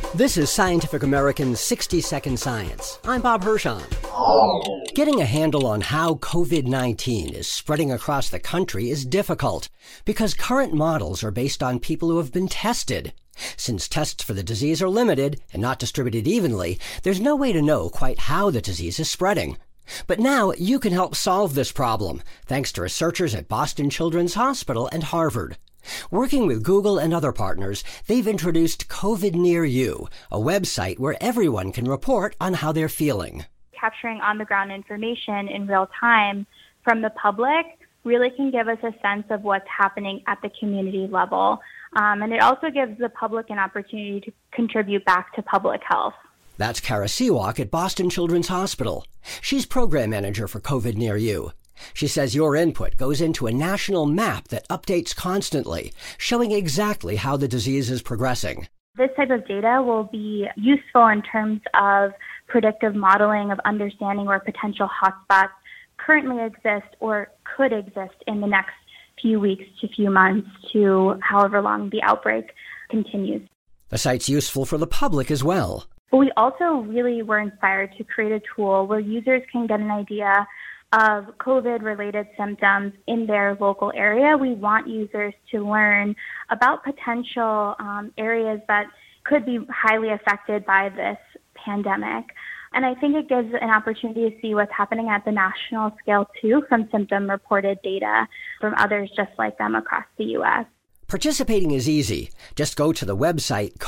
This is Scientific American's 60-Second Science. I'm Bob Hirschon. Getting a handle on how COVID-19 is spreading across the country is difficult because current models are based on people who have been tested. Since tests for the disease are limited and not distributed evenly, there's no way to know quite how the disease is spreading. But now you can help solve this problem, thanks to researchers at Boston Children's Hospital and Harvard. Working with Google and other partners, they've introduced COVID Near You, a website where everyone can report on how they're feeling. Capturing on-the-ground information in real time from the public really can give us a sense of what's happening at the community level. And it also gives the public an opportunity to contribute back to public health. That's Kara Sewak at Boston Children's Hospital. She's program manager for COVID Near You. She says your input goes into a national map that updates constantly, showing exactly how the disease is progressing. This type of data will be useful in terms of predictive modeling of understanding where potential hotspots currently exist or could exist in the next few weeks to few months to however long the outbreak continues. The site's useful for the public as well. But we also really were inspired to create a tool where users can get an idea of COVID-related symptoms in their local area. We want users to learn about potential areas that could be highly affected by this pandemic. And I think it gives an opportunity to see what's happening at the national scale, too, from symptom-reported data from others just like them across the U.S. Participating is easy. Just go to the website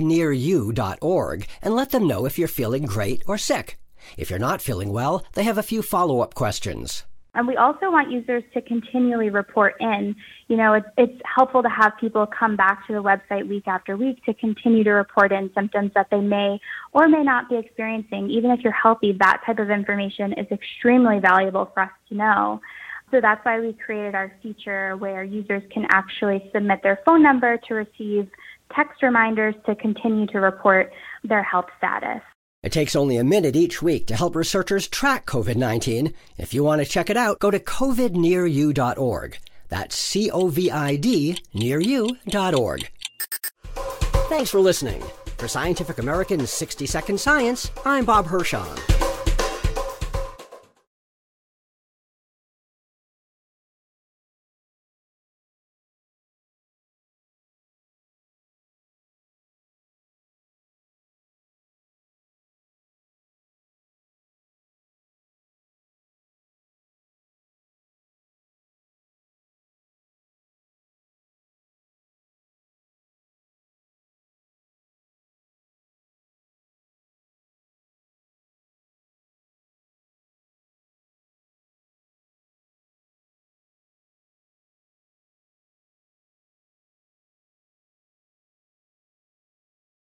covidnearyou.org and let them know if you're feeling great or sick. If you're not feeling well, they have a few follow-up questions. And we also want users to continually report in. You know, it's helpful to have people come back to the website week after week to continue to report in symptoms that they may or may not be experiencing. Even if you're healthy, that type of information is extremely valuable for us to know. So that's why we created our feature where users can actually submit their phone number to receive text reminders to continue to report their health status. It takes only a minute each week to help researchers track COVID-19. If you want to check it out, go to covidnearyou.org. That's COVID nearyou.org. Thanks for listening. For Scientific American's 60-Second Science, I'm Bob Hirschon.